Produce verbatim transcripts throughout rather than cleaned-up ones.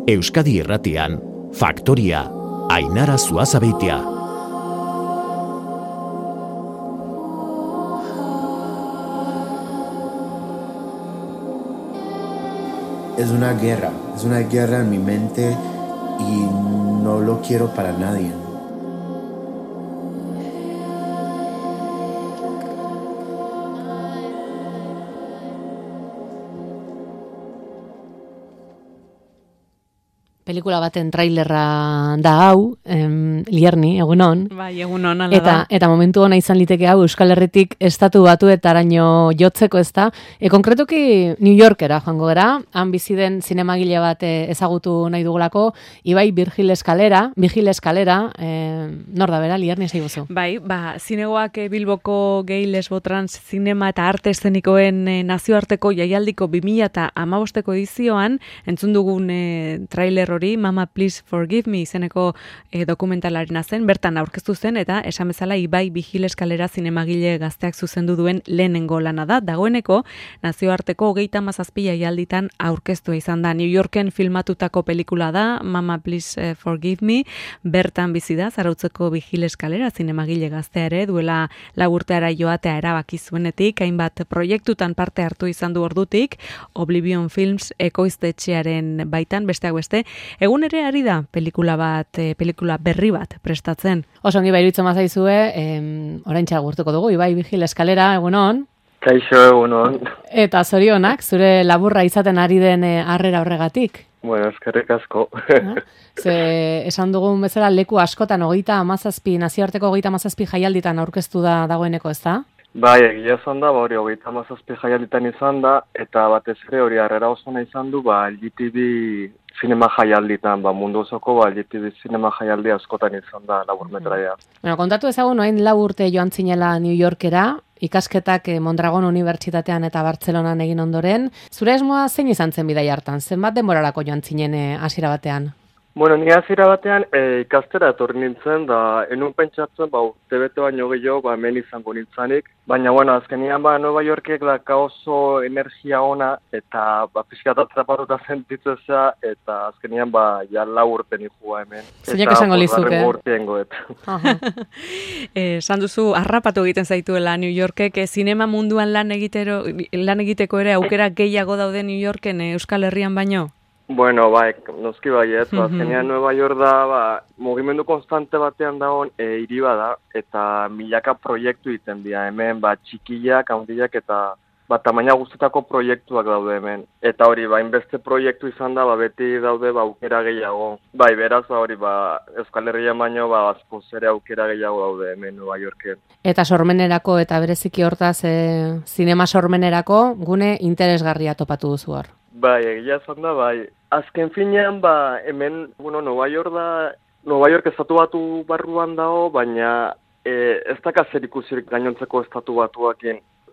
Euskadi Irratian, Faktoria, Ainara Zuazabeitia. Es una guerra, es una guerra en mi mente y no lo quiero para nadie. Pelikula baten trailerra da hau, em, Lierni, egunon. Bai, egunon, ala eta, da. Eta momentu hona izan liteke hau Euskal Herritik estatu batuetaraino jotzeko ez da. E, konkretuki New Yorkera joango gara, han bizi den zinemagile bat ezagutu nahi dugulako, Ibai Virgil Eskalera, Vigil Eskalera, e, nor da bera, Lierni ez eguzu? Bai, ba, zinegoak Bilboko gay lesbo trans zinema eta arte eszenikoen e, nazioarteko jaialdiko bi mila hamabosteko edizioan, entzun dugun e, trailer hori, Mama Please Forgive Me izeneko e, dokumentalaren zen, bertan aurkeztu zen, eta esan bezala Ibai Vigil Eskalera zinemagile gazteak zuzendu duen lehenengo lana da. Dagoeneko, nazioarteko hogeita hamazazpi jaialditan aurkeztua izan da. New Yorken filmatutako pelikula da, Mama Please Forgive Me, bertan bizi da, Zarautzeko Vigil Eskalera zinemagile gaztea ere, duela lau urteara joatea erabaki zuenetik, hainbat proiektutan parte hartu izan du ordutik, Oblivion Films ekoiztetxearen baitan, besteak beste, egun ere ari da pelikula bat, e, pelikula berri bat prestatzen. Osongi bairuitzen mazaizue, oraintxe agurtuko dugu, Ibai Vigil Eskalera, egunon. Kaixo, egunon. Eta zorionak, zure laburra izaten ari den harrera horregatik. Bueno, eskerrik asko. Ze, esan dugun bezala leku askotan hogeita hamazazpi, nazioarteko hogeita hamazazpi jaialditan aurkeztu da dagoeneko, ez da? Bai, egia izan da, ba, hori hogeita hamazazpi jaialditan izan da, eta batez ere hori harrera osona izan du, ba, L G T B zinema jaialditan, ba, mundu osoko, ba, L G T B zinema jaialdi askotan izan da laburmetraia. Bueno, kontatu ezagun, noain lau urte joan zinela New Yorkera, ikasketak Mondragon Unibertsitatean eta Bartzelonan egin ondoren. Zure esmoa zein izan zen bidai hartan? Zenbat denborarako joan zinen hasiera batean? Bueno, ni hasiera batean e, ikastera etorri nintzen, da enun pentsatzen, ba, urte bete baino gehiago, ba, hemen izango nintzanik. Baina, bueno, azkenian, ba, Nueva Yorkek daka oso energia ona, eta, ba, pixkat atrapatuta sentitzea, eta azkenian, ba, ja lau urte nijua hemen. Zeinak esango lizuke? Eta, urtien goet. Esan duzu, harrapatu egiten zaituela New Yorkek, zinema munduan lan, egitero, lan egiteko ere aukera gehiago daude New Yorken, e, Euskal Herrian baino? Bueno, bai, noski bai, ez, ba, azkenean Nueva York da, ba, mugimendu konstante batean dagoen e, hiri bada, eta milaka proiektu egiten dira hemen, ba, txikiak, handiak, eta ba, tamaina guztetako proiektuak daude hemen. Eta hori, ba, inbeste proiektu izan da, ba, beti daude, ba, aukera gehiago. Bai, beraz, ba, hori, ba, Euskal Herrian baino, ba, askoz ere aukera gehiago daude hemen Nueva Yorken. Eta sormenerako, eta bereziki hortaz, e, zinema sormenerako, gune interesgarria topatu duzu hor. Bai, egia esan da, bai. Azken finean, ba, hemen, bueno, Nueva York da, Nueva York estatu batu barruan dago, baina e, ez daka zer ikusirik gainontzeko estatu batuakin.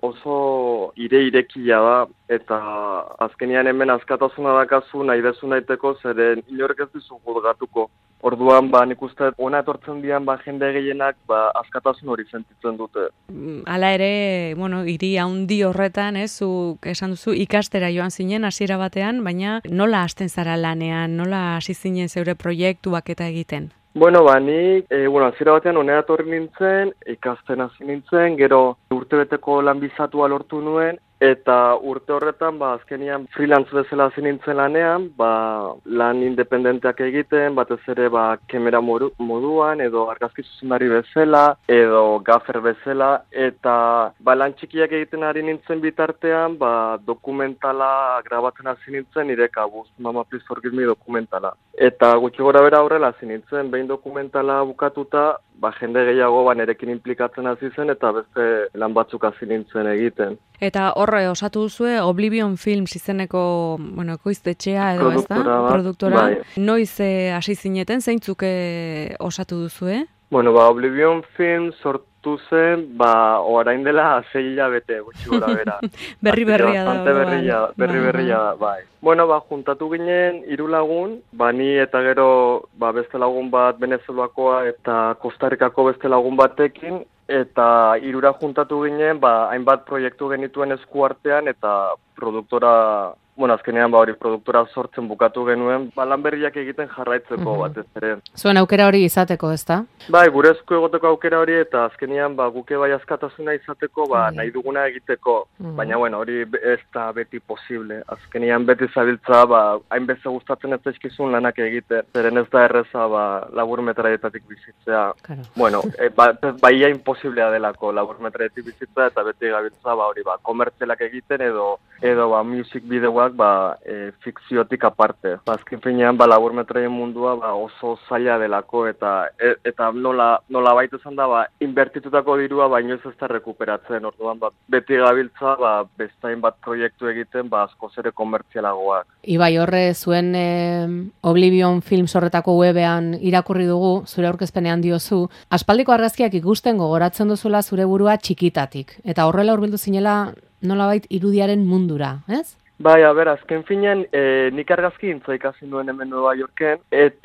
Oso ire-irekia da, eta azkenian hemen askatasuna dakazu nahi dezu nahiteko, zeren inork ez dizu gudgatuko. Orduan, ba, nik uste, ona etortzen dian, ba, jende gehienak, ba, askatasun hori sentitzen dute. Hala ere, bueno, hiri handi horretan, ez, zu, esan duzu, ikastera joan zinen, hasiera batean, baina nola hasten zara lanean, nola hasi zinen zeure proiektuak eta egiten? Bueno, ba, nik, e, bueno, hasiera batean onera etorri nintzen, ikasten hasi nintzen, gero urtebeteko lan bizatua lortu nuen, eta urte horretan, ba, azkenian freelance bezala hasi nintzen lanean, ba, lan independenteak egiten, batez ere, ba, kamera moduan, edo argazki zuzendari bezala, edo gaffer bezala, eta, ba, lan txikiak egiten ari nintzen bitartean, ba, dokumentala grabatzen hasi nintzen, nire kabuz, Mama Please Forgive Me dokumentala. Eta gutxi gora bera horrela hasi nintzen, behin dokumentala bukatuta, ba, jende gehiago ba, nerekin implikatzen hasi zen, eta beste lan batzuk hasi nintzen egiten. Eta horre, osatu duzue, Oblivion Films izeneko, bueno, ekoiztetxea edo ez da? Produktora, Produktora. Bai. Noiz hasi zineten, zeintzuk osatu duzue? Bueno, ba, Oblivion Films sortu zen, ba, orain dela sei hilabete, gutxi gora bera. berri berria da. Bastante berria, berri berria da, bai. Bueno, ba, juntatu ginen hiru lagun, ba, ni eta gero ba, beste lagun bat Venezuelakoa eta Kostarikako beste lagun batekin, eta hirura juntatu ginen, ba, hainbat proiektu genituen esku artean, eta produktora bueno, azkenean ba hori produktora sortzen bukatu genuen, ba lan berriak egiten jarraitzeko Mhm. batez ere. Zuen aukera hori izateko, ezta? Bai, gure esku egoteko aukera hori eta azkenean ba guke bai askatasuna izateko, ba Mhm. nahi duguna egiteko, Mhm. baina bueno, hori be- ez da beti posible. Azkenean beti zabiltza ba hainbeste gustatzen ez zaizkizun lanak egiten. Zeren ez da erreza ba laburmetraietatik bizitzea. Claro. Bueno, e, ba, baia imposiblea delako laburmetraietik bizitza eta beti gabiltza ba hori ba komertzialak egiten edo edo ba music bideoak ba e, fikziotik aparte. Ba, azken finean ba laburmetraien mundua ba oso zaila delako eta e, eta nola nola baita izan da ba inbertitutako dirua baino ez ez da rekuperatzen. Orduan ba beti gabiltza ba bestain bat proiektu egiten ba askoz ere komertzialagoak. Ibai, horre zuen eh, Oblivion Films horretako webean irakurri dugu, zure aurkezpenean diozu, aspaldiko argazkiak ikusten gogoratzen duzula zure burua txikitatik. Eta horrela hurbildu zinela nolabait irudiaren mundura, ez? Bai, a ber, azken finean, e, nik argazki gintza ikasi nuen hemen Nueva Yorken,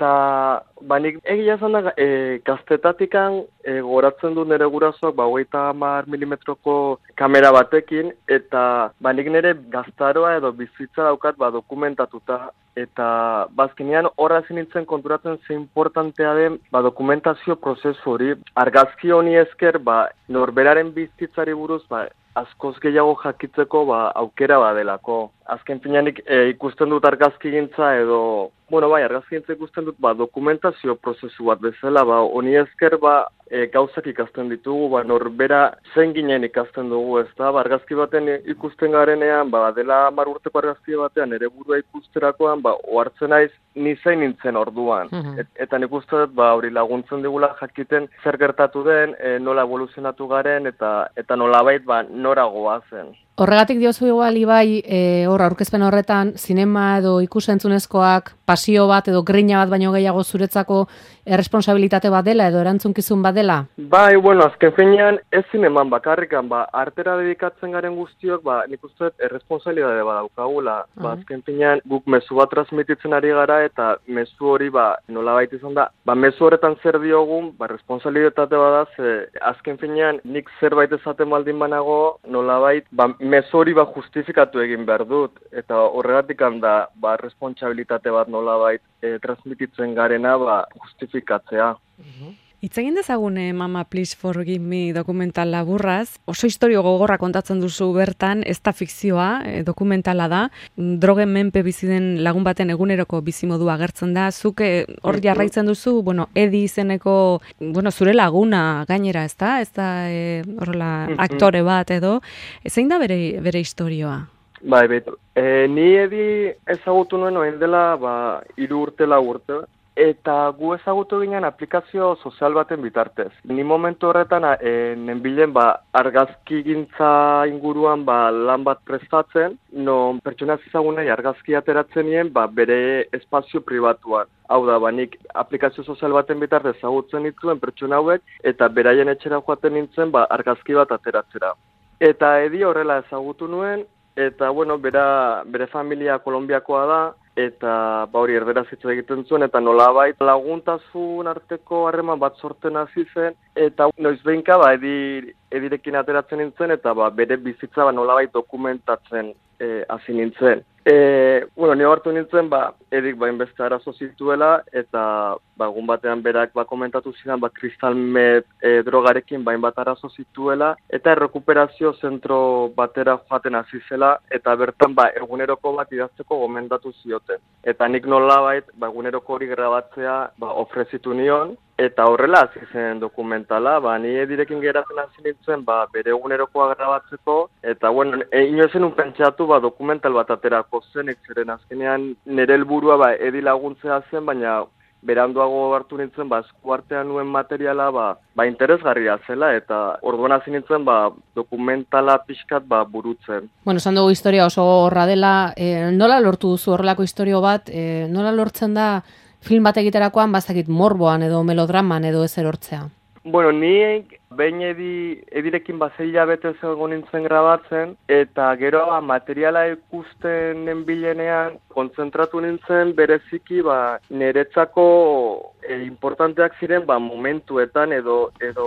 eta ba, nik egia esan da, e, gaztetatikan e, goratzen du nire gurasoak, ba, hogeita hamar milimetroko kamera batekin, eta ba, nik nire gaztaroa edo bizitza daukat ba, dokumentatuta, eta bazkenean horra ezin nintzen konturatzen ze importantea den ba, dokumentazio prozesu hori. Argazki honi esker, ba, norberaren bizitzari buruz, ba, askoz gehiago jakitzeko ba, aukera badelako. Azken fineanik e, ikusten dut argazkigintza edo, bueno, bai, argazkigintza ikusten dut ba, dokumentazio prozesu bat bezala, ba, honi esker ba, e, gauzak ikasten ditugu, ba, norbera zen ginen ikasten dugu, ez da, ba, argazki baten ikusten garenean, ba, dela hamar urteko argazki batean, ere burua ikusterakoan, ba, ohartzen naiz, ni zein nintzen orduan. Mhm. Et, eta nik uste dut, ba, hori laguntzen digula jakiten zer gertatu den, e, nola evoluzionatu garen, eta eta nolabait, ba, nora goazen. Horregatik diozu igual, Ibai, e, hor aurkezpen horretan, zinema edo ikusentzunezkoak pasio bat edo grina bat baino gehiago zuretzako erresponsabilitate bat dela edo erantzunkizun bat dela? Bai, bueno, azken finean ez zineman bakarrikan, ba, artera dedikatzen garen guztiok, ba, nik uste dut erresponsabilitate bat daukagula. Ba, azken finean guk mezu bat transmititzen ari gara eta mezu hori, ba, nolabait izan da, ba, mezu horretan zer diogun, ba, responsabilitate bat da, ze azken finean nik zerbait esaten baldin banago, nolabait, ba, mezu hori ba justifikatu egin behar dut, eta horregatik da ba responsabilitate bat nolabait e, transmititzen garena ba justifikatzea. Hitz egin dezagun eh, Mama Please Forgive Me dokumental laburraz. Oso historio gogorra kontatzen duzu bertan, ez da fikzioa, eh, dokumentala da. Drogen menpe bizi den lagun baten eguneroko bizimodua agertzen da. Zuk eh, hor jarraitzen duzu, bueno, Edi izeneko, bueno, zure laguna gainera, ez da? Ez da eh, horrela aktore bat edo. Zein da bere bere istorioa? Bai, betu. E, ni Edi ezagutu nuen orain dela ba hiru urte lau urte. Eta gu ezagutu ginen aplikazio sozial baten bitartez. Ni momentu horretan e, nenbilen ba, argazkigintza inguruan ba, lan bat prestatzen, non pertsona ezagunei argazki ateratzen nien ba, bere espazio pribatuan. Hau da, ba, nik aplikazio sozial baten bitartez ezagutzen dituen pertsona hauek, eta beraien etxera joaten nintzen ba, argazki bat ateratzera. Eta Edi horrela ezagutu nuen, eta bueno, bera, bere familia Kolonbiakoa da, eta ba hori erderaz hitz egiten zuen, eta nolabait laguntasun arteko harreman bat sortzen hasi zen, eta noizbehinka ba edi, edirekin ateratzen nintzen, eta ba bere bizitza ba nolabait dokumentatzen e, hasi nintzen. E, bueno, nio hartu nintzen, ba, edik ba inbeste arazo zituela, eta ba, egun batean berak ba komentatu zidan, ba, kristal met e, drogarekin ba inbat arazo zituela, eta errekuperazio zentro batera joaten hasi zela, eta bertan ba eguneroko bat idazteko gomendatu zioten. Eta nik nolabait ba eguneroko hori grabatzea ba ofrezitu nion, eta horrela hasi zen dokumentala, ba ni edirekin geratzen hasi nintzen ba bere egunerokoa grabatzeko, eta bueno, e, inoezen un pentsatu ba dokumental bat aterako zenik, zeren azkenean nire helburua ba edi laguntzea zen, baina beranduago hartu nintzen ba eskuartean nuen materiala ba, ba interesgarria zela, eta orduan hasi nintzen ba dokumentala pixkat ba burutzen. Bueno, esan dugu historia oso horra dela, e, nola lortu duzu horrelako historio bat, e, nola lortzen da film bat egiterakoan bazakit morboan edo melodraman edo ez erortzea? Bueno, ni behin edi, edirekin bazeila bete egon nintzen grabatzen, eta gero materiala ikusten nenbilenean kontzentratu nintzen bereziki ba, niretzako e, importanteak ziren ba, momentuetan edo, edo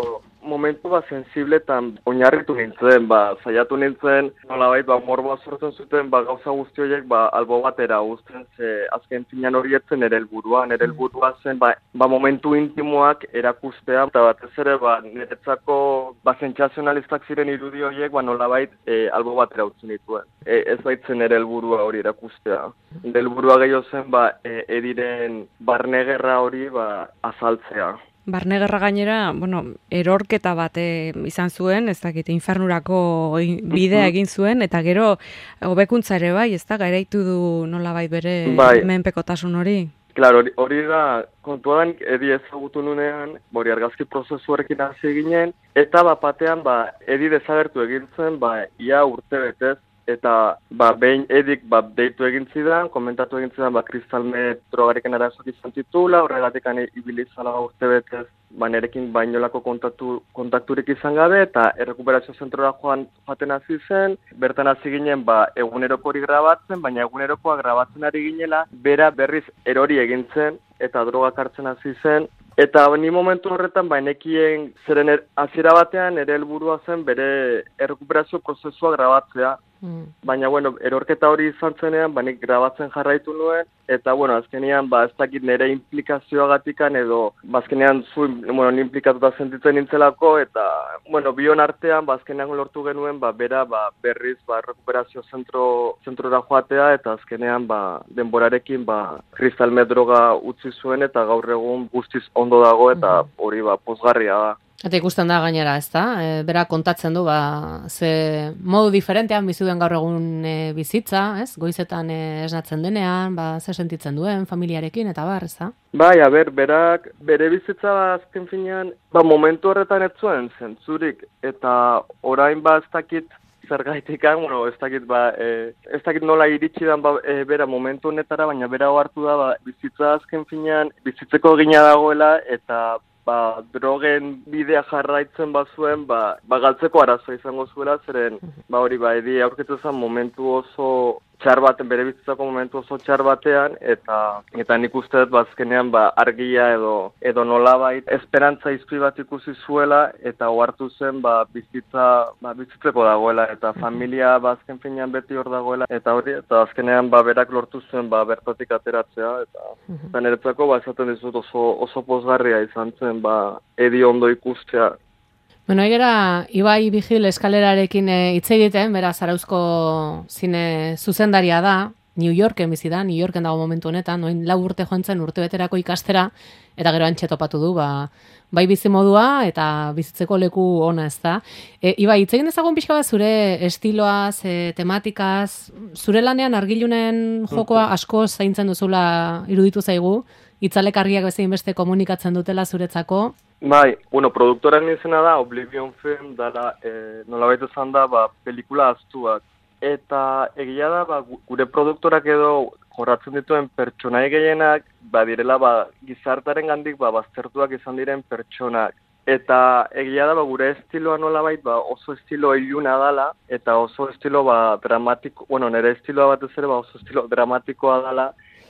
momentu ba sensibletan oinarritu nintzen, ba saiatu nintzen, nolabait ba morboa sortzen zuten ba gauza guzti horiek ba albo batera uzten, ze azken finean hori etzen nere helburua, nere helburua zen ba, ba momentu intimoak erakustea, eta batez ere ba niretzako ba sentsazionalistak ziren irudi horiek ba nolabait e, albo batera utzen dituen. E, ez baitzen nere helburua hori erakustea. Nere helburua gehiago zen ba e, ediren barne gerra hori ba azaltzea. Barne gerra gainera, bueno, erorketa bat e, izan zuen, ez dakit, infernurako bidea egin zuen, eta gero hobekuntza ere bai, ez da, garaitu du nolabait bere bai. Menpekotasun hori. Claro, hori, hori da, kontuan edi ezagutu nunean, hori argazki prozesuarekin hasi ginen, eta bat batean, ba, edi desagertu egin zen, ba, ia urte betez, eta ba, behin edik ba, deitu egin zidan, komentatu egin zidan, ba, kristalme drogarekin arazoak izan titula, horregatik ibilizala urte betez, ba, nerekin bainolako kontaktu, kontakturik izan gabe, eta errekuperazio zentrora joan joaten hasi zen, bertan hasi ginen ba, eguneroko hori grabatzen, baina egunerokoa grabatzen ari ginela, bera berriz erori egin zen, eta drogak hartzen hasi zen, eta ni momentu horretan ba, nekien zeren er, hasiera batean ere helburua zen bere errekuperazio prozesua grabatzea, mm. baina bueno, erorketa hori izan zenean, ba, nik grabatzen jarraitu nuen, eta bueno, azkenean ba, ez dakit nire implikazioagatikan edo, ba, azkenean zu, bueno, ni implikatuta sentitzen nintzelako, eta bueno, bion artean, ba, azkenean lortu genuen, ba, bera ba, berriz ba, errekuperazio zentro, zentrora joatea, eta azkenean ba, denborarekin ba, kristalme droga utzi zuen, eta gaur egun guztiz ondo dago, eta hori ba, pozgarria da. Eta ikusten da gainera, ez da? E, bera kontatzen du, ba, ze modu diferentean bizuden gaur egun e, bizitza, ez? Goizetan e, esnatzen denean, ba, ze sentitzen duen familiarekin, eta bar, ez da? Bai, a ber, berak, bere bizitza ba, azken finean, ba, momentu horretan ez zuen zentzurik, eta orain ba, ez dakit, zergaitikan, bueno, ez dakit, ba, e, ez dakit nola iritsi dan, ba, e, bera momentu honetara, baina bera hartu da, ba, bizitza azken finean, bizitzeko gina dagoela, eta ba, drogen bidea jarraitzen bazuen, ba, ba galtzeko arazo izango zuela, zeren, ba, hori, ba, edi aurkitu zen momentu oso txar baten, bere bizitzako momentu oso txar batean, eta eta nik uste dut, ba, azkenean, ba, argia edo, edo nolabait, esperantza izpi bat ikusi zuela, eta ohartu zen, ba, bizitza, ba, bizitzeko dagoela, eta familia, ba, azken finean beti hor dagoela, eta hori, eta azkenean, ba, berak lortu zuen, ba, bertatik ateratzea, eta, eta niretzako, ba, esaten dizut oso, oso pozgarria izan zen, ba, edi ondo ikustea. Bueno, egera, Ibai Vigil eskalerarekin hitz egiten, bera Zarauzko zine zuzendaria da, New Yorken bizi da, New Yorken dago momentu honetan, noin lau urte joan zen urte beterako ikastera, eta gero antxe topatu du, ba, bai bizi modua eta bizitzeko leku ona, ez da. E, Ibai, hitz egin ezagun pixka bat zure estiloaz, e, tematikaz, zure lanean argilunen jokoa asko zaintzen duzula iruditu zaigu, itzalek argiak bezein beste komunikatzen dutela zuretzako. Bai, bueno, produktoren izena da, Oblivion Film, dara, e, nolabait esan da, ba, pelikula astuak. Eta egia da, ba, gure produktorak edo jorratzen dituen pertsonai gehienak, ba, direla, ba, gizartaren gandik, ba, baztertuak izan diren pertsonak. Eta egia da, ba, gure estiloa nolabait, ba, oso estilo iluna dala, eta oso estilo, ba, dramatiko, bueno, nire estiloa batez ere, ba, oso estilo dramatikoa dala,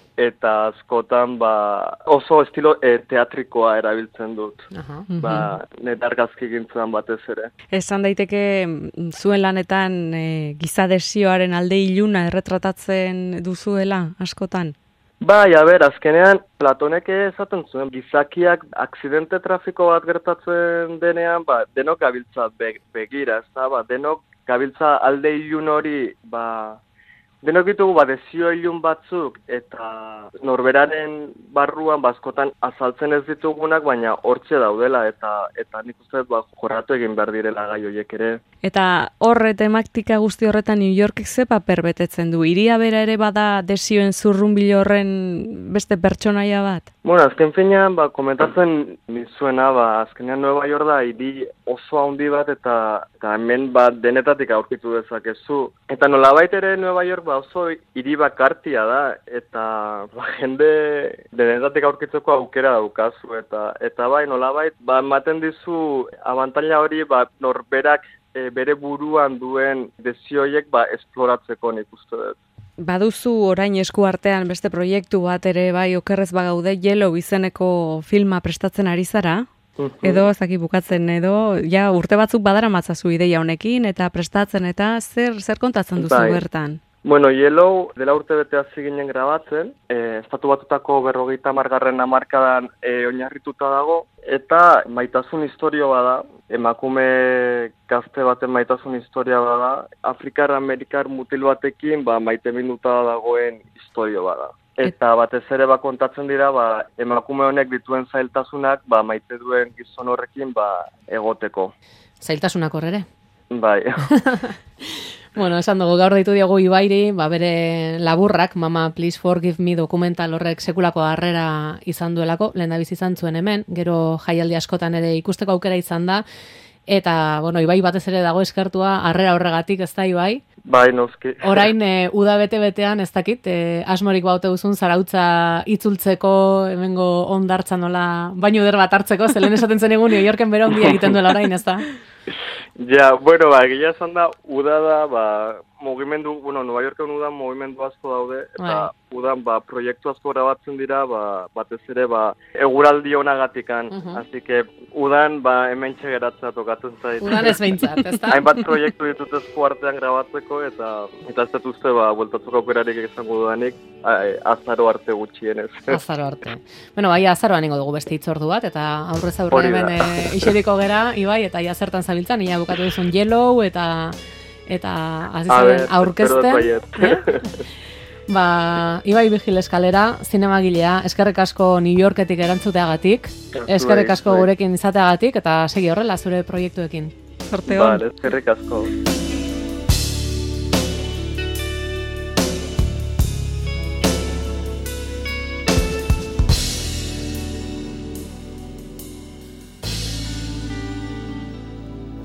eta askotan ba, oso estilo e, teatrikoa erabiltzen dut. Uh-huh. Ba, net argazki gintzen batez ere. Esan daiteke zuen lanetan e, gizadesioaren alde iluna erretratatzen duzuela askotan? Bai, a ber, azkenean Platonek esaten zuen, gizakiak akzidente trafiko bat gertatzen denean, ba, denok gabiltza begira, ez da, ba, denok gabiltza alde ilun hori, ba, denok ditugu ba, desio ilun batzuk eta norberaren barruan bazkotan azaltzen ez ditugunak, baina hortxe daudela eta eta nik uste dut ba, jorratu egin behar direla gai horiek ere. Eta horre tematika guzti horretan New Yorkek ze paper betetzen du? Hiria bera ere bada desioen zurrunbilo horren beste pertsonaia bat? Bueno, azken finean, ba, komentatzen nizuena, ba, azkenean Nueva York da hiri oso handi bat eta, eta hemen ba, denetatik aurkitu dezakezu. Eta nolabait ere Nueva York ba, oso hiri bakartia da eta ba, jende denetatik aurkitzeko aukera daukazu. Eta, eta bai, nolabait, ba, ematen dizu abantaila hori ba, norberak e, bere buruan duen desioiek ba, esploratzeko nik uste dut. Baduzu orain esku artean beste proiektu bat ere bai okerrez bagaude, Yellow izeneko filma prestatzen ari zara? Edo, ezaki bukatzen edo, ja urte batzuk badara matzazu ideia honekin, eta prestatzen, eta zer zer kontatzen duzu Bai. bertan? Bueno, Yellow dela urte bete hasi ginen grabatzen, e, estatu batutako berrogeita hamargarren hamarkadan e, oinarrituta dago, eta maitasun historio bada, emakume gazte baten maitasun historia bada, Afrikar-Amerikar mutil batekin ba, maite minduta dagoen historio bada. Eta batez ere ba, kontatzen dira ba, emakume honek dituen zailtasunak ba, maite duen gizon horrekin ba, egoteko. Zailtasunak hor ere. Bai. Bueno, esan dugu gaur deitu diogu Ibairi, ba bere laburrak, Mama Please Forgive Me dokumental horrek sekulako harrera izan duelako, lehendabizi izan zuen hemen, gero jaialdi askotan ere ikusteko aukera izan da, eta, bueno, Ibai batez ere dago eskertua harrera horregatik, ez da Ibai? Bai, noski. Orain, e, uda bete-betean, ez dakit, e, asmorik baute duzun zarautza itzultzeko, hemengo ondartza nola, baino der bat hartzeko, zelen esaten zen egun, New Yorken bera ondia egiten duela orain, ez da? Ja, bueno, ba, egia esan da, uda da, ba, mugimendu, bueno, Nueva Yorken udan mugimendu asko daude, eta Bai. udan, ba, proiektu asko grabatzen dira, ba, batez ere, ba, eguraldi honagatikan, uh -huh. Así que, udan, ba, hemen txegeratzea tokatzen zait. Udan ez behintzat, ez da? Hainbat proiektu ditut esku artean grabatzeko, eta, eta ez dut uste, ba, bueltatzeko aukerarik izango dudanik, azaro arte gutxienez. Azaro arte. Bueno, bai, azaroan ingo dugu beste hitzordu bat, eta aurrez aurre Hori da. hemen e, iseriko gera, Ibai, eta ja zertan zabiltzan, ia bukatu duzun Yellow, eta eta hasi A zaren ver, aurkezten. espero Eh? Ba, Ibai Vigil Eskalera, zinemagilea, eskerrik asko New Yorketik erantzuteagatik, eskerrik asko Zuei, zuei. gurekin izateagatik, eta segi horrela zure proiektuekin. Sorte hon. Vale, eskerrik asko.